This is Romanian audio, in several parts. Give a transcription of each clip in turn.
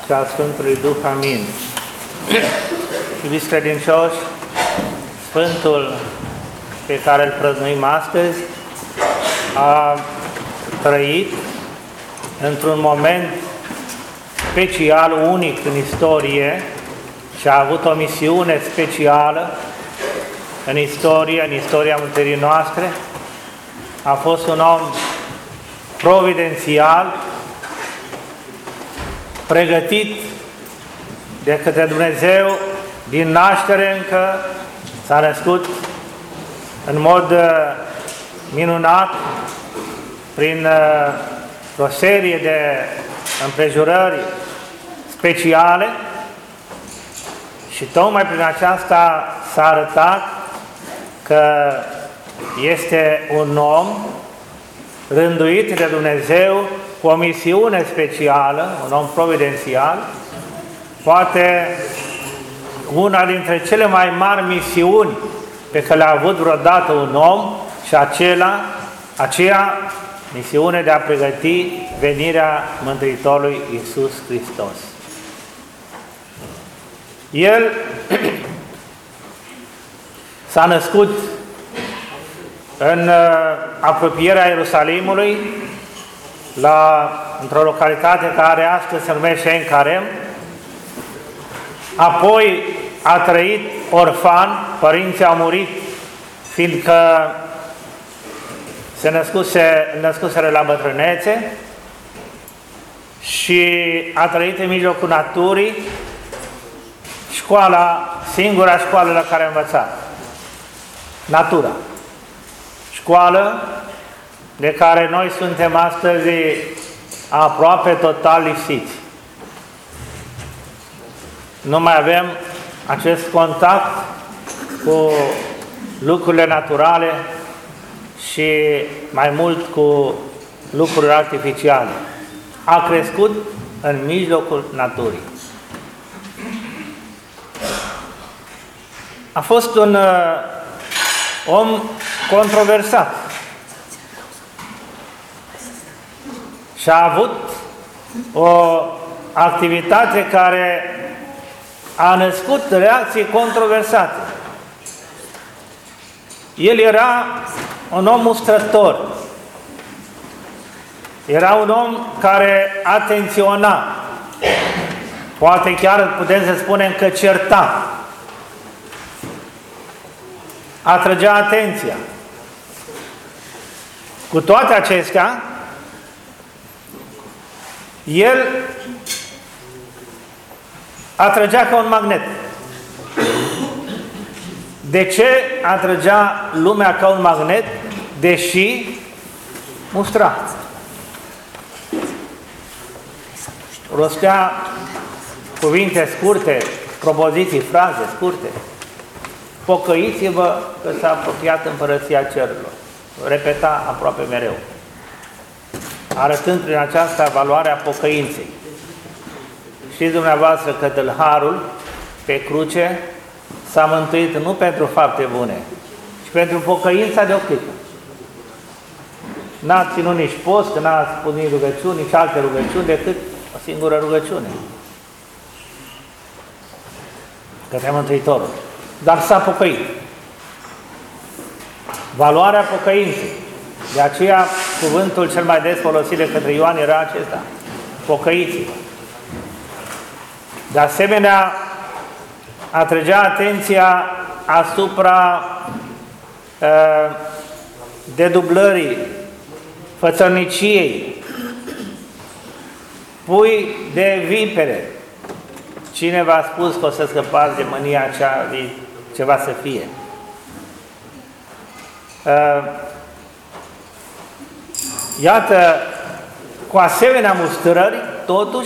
și a Sfântului Duh. Amin. Iubiți credincioși, Sfântul pe care îl prăznuim astăzi a trăit într-un moment special, unic în istorie și a avut o misiune specială în istoria mântuirii noastre. A fost un om providențial, pregătit de către Dumnezeu din naștere încă, s-a născut în mod minunat prin o serie de împrejurări speciale și tocmai prin aceasta s-a arătat că este un om rânduit de Dumnezeu cu o misiune specială, un om providențial, poate una dintre cele mai mari misiuni pe care le-a avut vreodată un om și aceea misiune de a pregăti venirea Mântuitorului Iisus Hristos. El s-a născut în apropierea Ierusalimului, într-o localitate care astăzi se numește Encarem. Apoi a trăit orfan, părinții au murit, fiindcă se născuseră la bătrânețe, și a trăit în mijlocul naturii, singura școală la care a învățat. Natura. Școală de care noi suntem astăzi aproape total lipsiți. Nu mai avem acest contact cu lucrurile naturale și mai mult cu lucruri artificiale. A crescut în mijlocul naturii. A fost un om controversat și a avut o activitate care a născut reacții controversate. El era un om mustrător, era un om care atenționa, poate chiar putem să spunem că certa, atrăgea atenția. Cu toate acestea, el atrăgea ca un magnet. De ce atrăgea lumea ca un magnet, deși mustra? Rostea cuvinte scurte, propoziții, fraze scurte. Pocăiți-vă că s-a apropiat împărăția cerurilor. Repeta aproape mereu, arătând prin aceasta valoarea pocăinței. Știți dumneavoastră că tâlharul pe cruce s-a mântuit nu pentru fapte bune, ci pentru pocăința de o clipă. N-a ținut nici post, n-a spus nici rugăciuni, nici alte rugăciuni, decât o singură rugăciune către Mântuitorul. Dar s-a pocăit. Valoarea pocăinței. De aceea, cuvântul cel mai des folosit de către Ioan era acesta: pocăiți-vă. De asemenea, atrăgea atenția asupra dedublării, fățărniciei, pui de vipere. Cine v-a spus că o să scăpați de mânia aceea, ceva să fie? Iată, cu asemenea mustrări, totuși,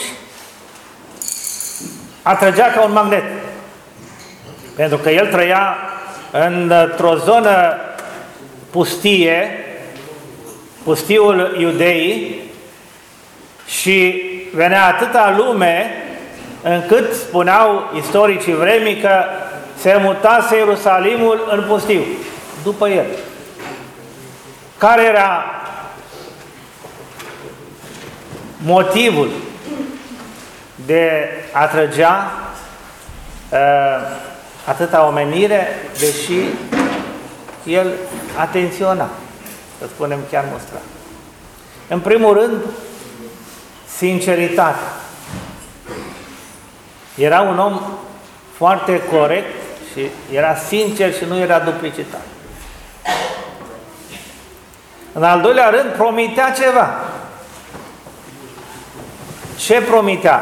atrăgea ca un magnet. Pentru că el trăia într-o zonă pustie, pustiul Iudeii, și venea atâta lume încât spuneau istoricii vremii că se mutase Ierusalimul în pustiu, după el. Care era motivul de a trăgea atâta omenire, deși el atenționa, să spunem chiar mustra. În primul rând, sinceritate. Era un om foarte corect și era sincer și nu era duplicitar. În al doilea rând, promitea ceva. Ce promitea?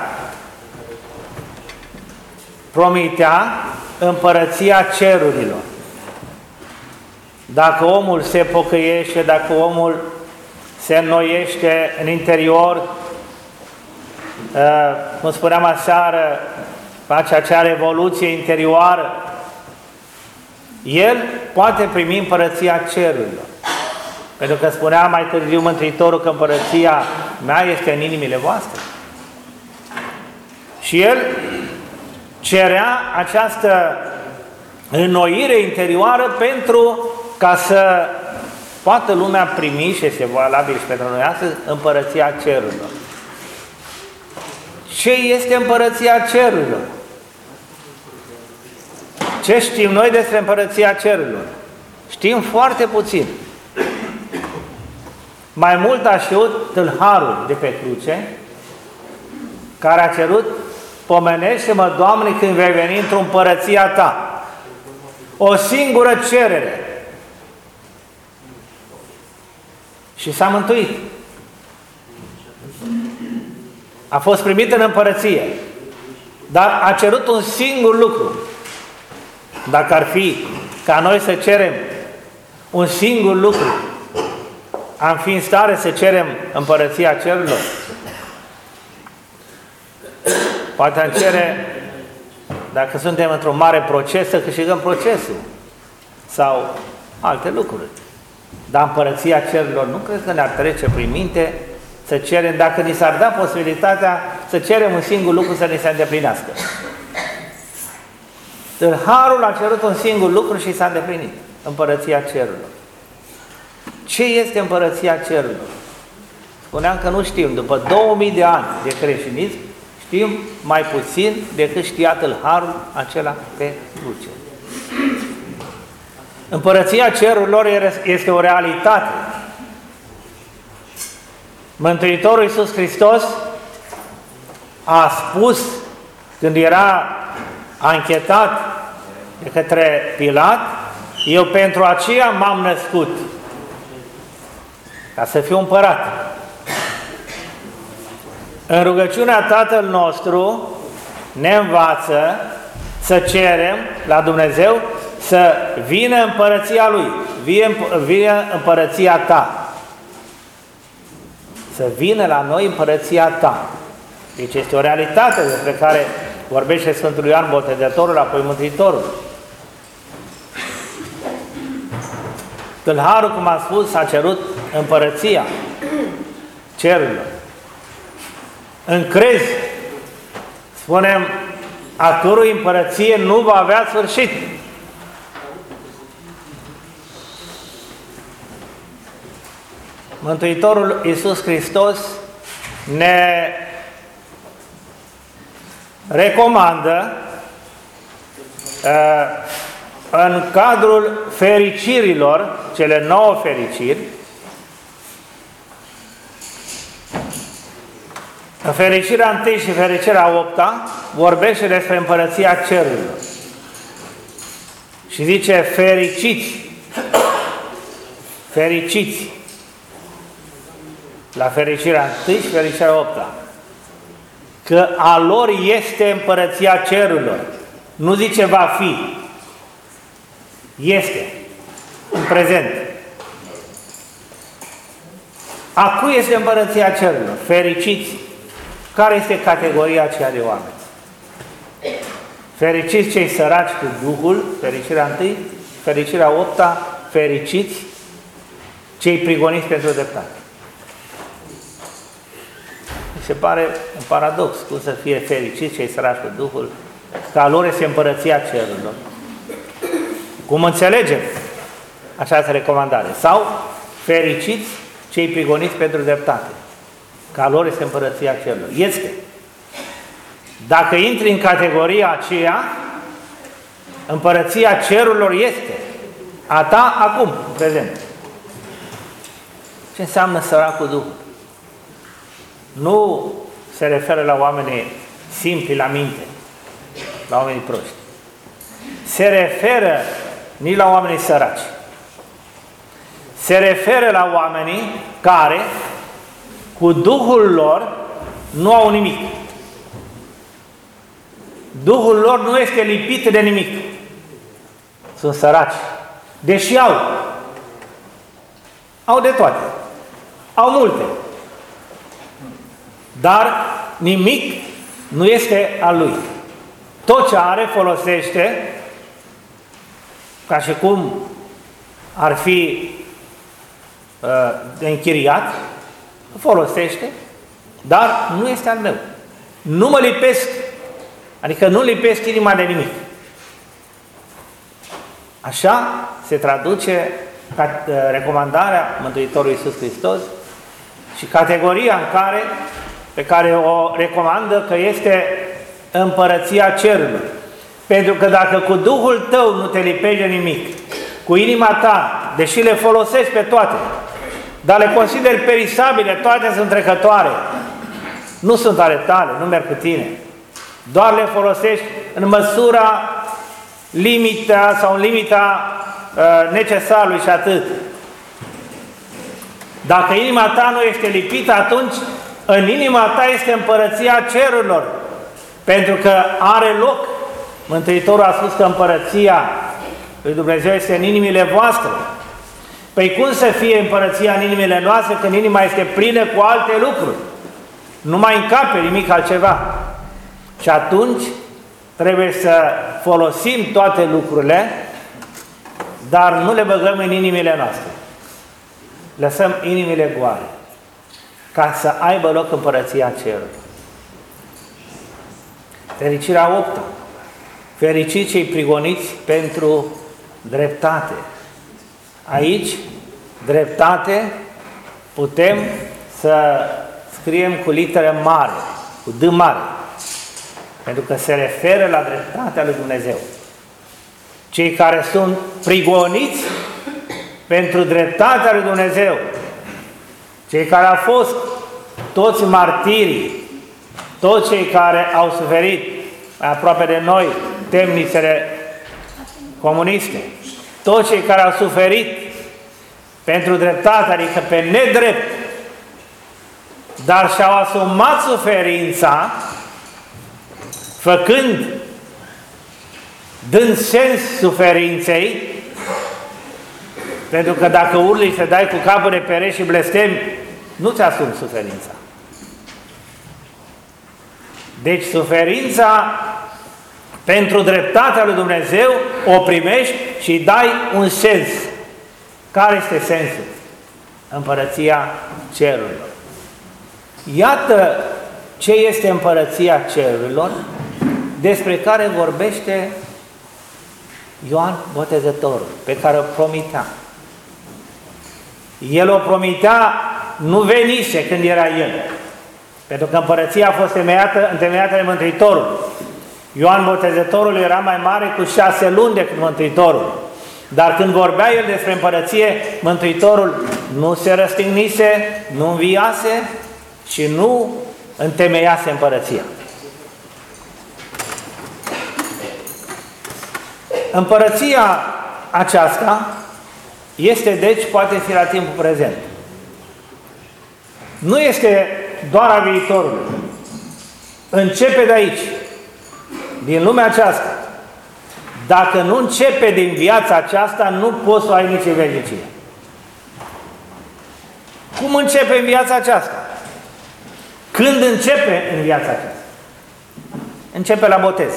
Promitea împărăția cerurilor. Dacă omul se pocăiește, dacă omul se înnoiește în interior, cum spuneam aseară, face acea revoluție interioară, el poate primi împărăția cerurilor. Pentru că spunea mai târziu Mântuitorul că împărăția mea este în inimile voastre. Și el cerea această înnoire interioară pentru ca să poată lumea primi, și este valabil și pentru noi astăzi, împărăția cerurilor. Ce este împărăția cerurilor? Ce știm noi despre împărăția cerurilor? Știm foarte puțin. Mai mult a știut tâlharul de pe cruce, care a cerut: pomenește-mă, Doamne, când vei veni într-o împărăția Ta. O singură cerere. Și s-a mântuit. A fost primit în împărăție. Dar a cerut un singur lucru. Dacă ar fi ca noi să cerem un singur lucru, am fi în stare să cerem împărăția cerurilor? Poate am cere, dacă suntem într-un mare proces, să câștigăm procesul sau alte lucruri. Dar împărăția cerurilor nu cred că ne-ar trece prin minte să cerem, dacă ni s-ar da posibilitatea să cerem un singur lucru să ne se îndeplinească. Tâlharul a cerut un singur lucru și s-a îndeplinit: împărăția cerurilor. Ce este împărăția cerurilor? Spuneam că nu știm. După 2000 de ani de creștinism, știm mai puțin decât știa tâlharul acela pe cruce. Împărăția cerurilor este o realitate. Mântuitorul Iisus Hristos a spus, când era anchetat de către Pilat: eu pentru aceea m-am născut, ca să fiu împărat. În rugăciunea Tatăl nostru ne învață să cerem la Dumnezeu să vină împărăția Lui, vină împărăția Ta. Să vină la noi împărăția Ta. Deci este o realitate despre care vorbește Sfântul Ioan Botezătorul, apoi Mântuitorul. Tâlharul, cum am spus, a cerut împărăția cerurilor. În crez, spunem, a cărui împărăție nu va avea sfârșit. Mântuitorul Iisus Hristos ne recomandă în cadrul fericirilor, cele 9 fericiri, în fericirea 1 și fericirea 8-a vorbește despre împărăția cerurilor. Și zice: fericiți, fericiți, la fericirea 1 și fericirea 8-a, că a lor este împărăția cerurilor. Nu zice va fi, este, în prezent. A cui este împărăția cerurilor? Fericiți. Care este categoria aceea de oameni? Fericiți cei săraci cu Duhul, fericirea 1, fericirea 8-a, fericiți cei prigoniți pentru dreptate. Mi se pare un paradox, cum să fie fericiți cei săraci cu Duhul, că a lor este împărăția cerurilor. Cum înțelegem această recomandare? Sau fericiți cei prigoniți pentru dreptate, că a lor este împărăția cerurilor. Este. Dacă intri în categoria aceea, împărăția cerurilor este a ta acum, în prezent. Ce înseamnă săracul Duh? Nu se referă la oamenii simpli la minte, la oamenii proști. Se referă nici la oamenii săraci. Se referă la oamenii care, cu Duhul lor, nu au nimic. Duhul lor nu este lipit de nimic. Sunt săraci. Deși au de toate. Au multe. Dar nimic nu este al lui. Tot ce are folosește ca și cum ar fi de închiriat, folosește, dar nu este al meu. Nu mă lipesc, adică nu lipesc inima de nimic. Așa se traduce recomandarea Mântuitorului Iisus Hristos și categoria pe care o recomandă că este împărăția cerurilor. Pentru că dacă cu Duhul tău nu te lipești de nimic, cu inima ta, deși le folosești pe toate, dar le consideri perisabile, toate sunt trecătoare, nu sunt ale tale, nu merg cu tine, doar le folosești în măsura limita sau în limita necesarului și atât. Dacă inima ta nu este lipită, atunci în inima ta este împărăția cerurilor, pentru că are loc. Mântuitorul a spus că împărăția lui Dumnezeu este în inimile voastre. Păi cum să fie împărăția în inimile noastre când inima este plină cu alte lucruri? Nu mai încape nimic altceva. Și atunci trebuie să folosim toate lucrurile, dar nu le băgăm în inimile noastre. Lăsăm inimile goale, ca să aibă loc împărăția cerului. Fericirea 8-a. Fericiți cei prigoniți pentru dreptate. Aici, dreptate, putem să scriem cu literă mare, cu D mare, pentru că se referă la dreptatea lui Dumnezeu. Cei care sunt prigoniți pentru dreptatea lui Dumnezeu, cei care au fost toți martirii, toți cei care au suferit aproape de noi temnițele comuniste, toți cei care au suferit pentru dreptate, adică pe nedrept, dar și-au asumat suferința, dând sens suferinței, pentru că dacă urli și te dai cu capul de pereți și blestemi, nu ți asumi suferința. Deci suferința pentru dreptatea lui Dumnezeu o primești și îi dai un sens. Care este sensul? Împărăția cerurilor. Iată ce este împărăția cerurilor, despre care vorbește Ioan Botezătorul, pe care o promitea. El o promitea, nu venise când era el, pentru că împărăția a fost întemeiată de Mântuitorul. Ioan Botezătorul era mai mare cu 6 luni decât Mântuitorul. Dar când vorbea el despre împărăție, Mântuitorul nu se răstignise, nu înviase și nu întemeiase împărăția. Împărăția aceasta este, deci, poate fi la timpul prezent. Nu este doar a viitorului. Începe de aici, din lumea aceasta. Dacă nu începe din viața aceasta, nu poți să o ai nici în veșnicie. Cum începe în viața aceasta? Când începe în viața aceasta? Începe la botez.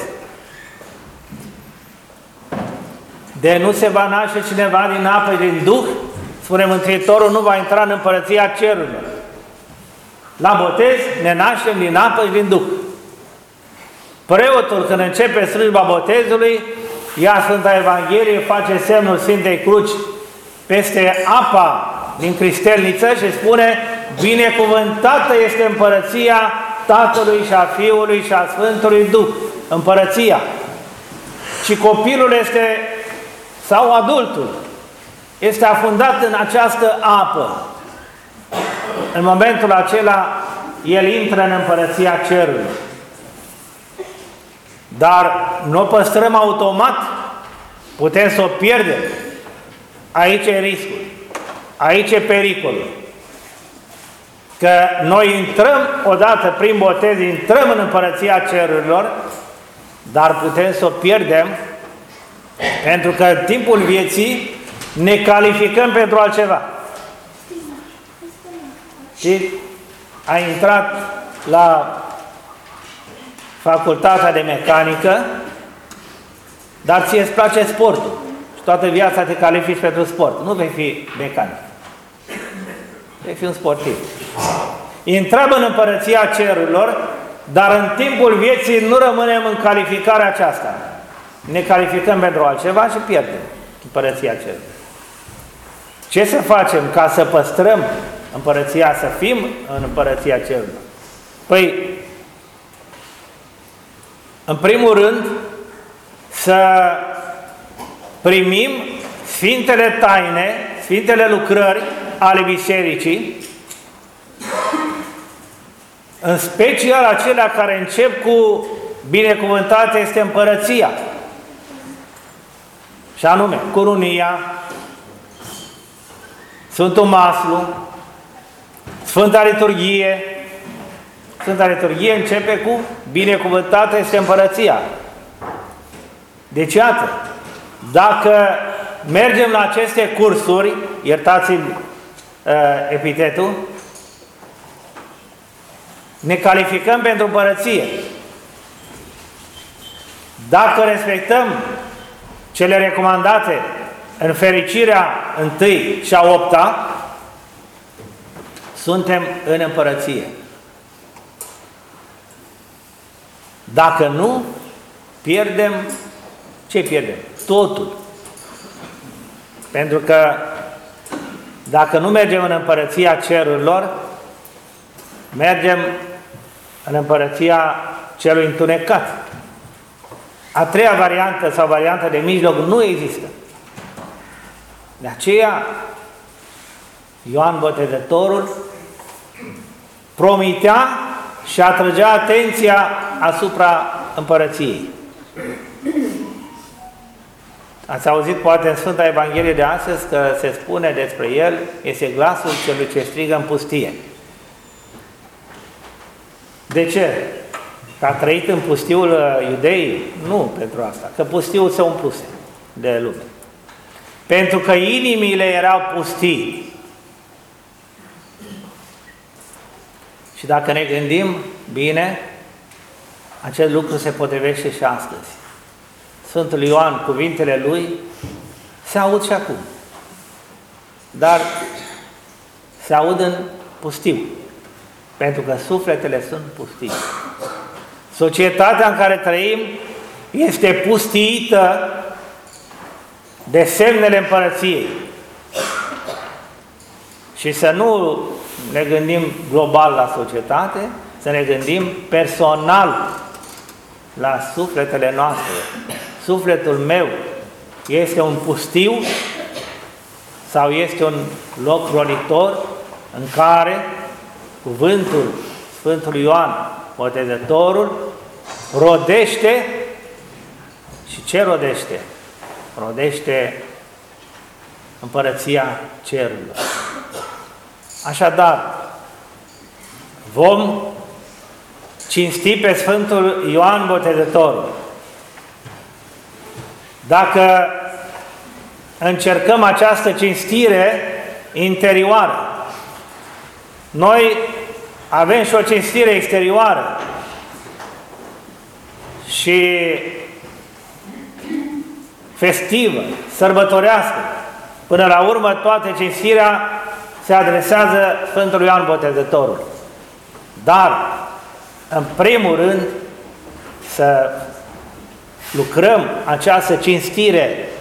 De nu se va naște cineva din apă și din Duh, spune Mântuitorul, nu va intra în împărăția cerurilor. La botez ne naștem din apă și din Duh. Preotul, când începe slujba botezului, ia Sfânta Evanghelie, face semnul Sfintei Cruci peste apa din cristelniță și spune: binecuvântată este împărăția Tatălui și a Fiului și a Sfântului Duh, împărăția. Și copilul este, sau adultul, este afundat în această apă. În momentul acela, el intră în împărăția cerului. Dar nu o păstrăm automat, putem să o pierdem. Aici e riscul, aici e pericolul. Că noi intrăm odată prin botez, intrăm în împărăția cerurilor, dar putem să o pierdem, pentru că în timpul vieții ne calificăm pentru altceva. Și ai intrat la facultatea de mecanică, dar ție îți place sportul și toată viața te califici pentru sport. Nu vei fi mecanic. Vei fi un sportiv. Intrăm în împărăția cerurilor, dar în timpul vieții nu rămânem în calificarea aceasta. Ne calificăm pentru altceva și pierdem împărăția cerurilor. Ce să facem ca să păstrăm împărăția, să fim în împărăția cerurilor? Păi, în primul rând, să primim Sfintele Taine, Sfintele Lucrări ale Bisericii, în special acelea care încep cu binecuvântată este împărăția, și anume curunia, Sfântul Maslu, Sfânta Liturghie. Sfânta Liturghie începe cu binecuvântată este împărăția. Deci, iată, dacă mergem la aceste cursuri, iertați-mi epitetul, ne calificăm pentru împărăție. Dacă respectăm cele recomandate în fericirea 1 și a 8-a, suntem în împărăție. Dacă nu, pierdem, ce pierdem? Totul. Pentru că dacă nu mergem în împărăția cerurilor, mergem în împărăția celui întunecat. A treia variantă sau varianta de mijloc nu există. De aceea, Ioan Botezătorul promitea și atrăgea atenția asupra împărăției. Ați auzit poate în Sfânta Evanghelie de astăzi că se spune despre el, este glasul celui ce strigă în pustie. De ce? Că a trăit în pustiul iudeii? Nu pentru asta, că pustiul se umpluse de lume. Pentru că inimile erau pustii. Și dacă ne gândim bine, acest lucru se potrivește și astăzi. Sfântul Ioan, cuvintele lui, se aud și acum. Dar se aud în pustiu. Pentru că sufletele sunt pustii. Societatea în care trăim este pustiită de semnele împărăției. Și să nu ne gândim global la societate, să ne gândim personal la sufletele noastre. Sufletul meu este un pustiu sau este un loc roditor în care cuvântul Sfântului Ioan Botezătorul rodește. Și ce rodește? Rodește împărăția cerurilor. Așadar, vom cinsti pe Sfântul Ioan Botezătorul. Dacă încercăm această cinstire interioară, noi avem și o cinstire exterioară și festivă, sărbătorească. Până la urmă, toată cinstirea se adresează Sfântului Ioan Botezătorul. Dar, în primul rând, să lucrăm această cinstire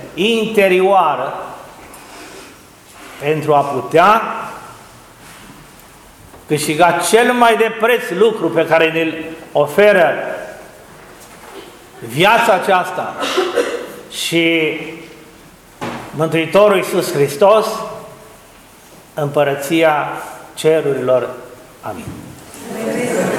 interioară pentru a putea câștiga cel mai de preț lucru pe care ne-l oferă viața aceasta și Mântuitorul Iisus Hristos, împărăția cerurilor. Amin.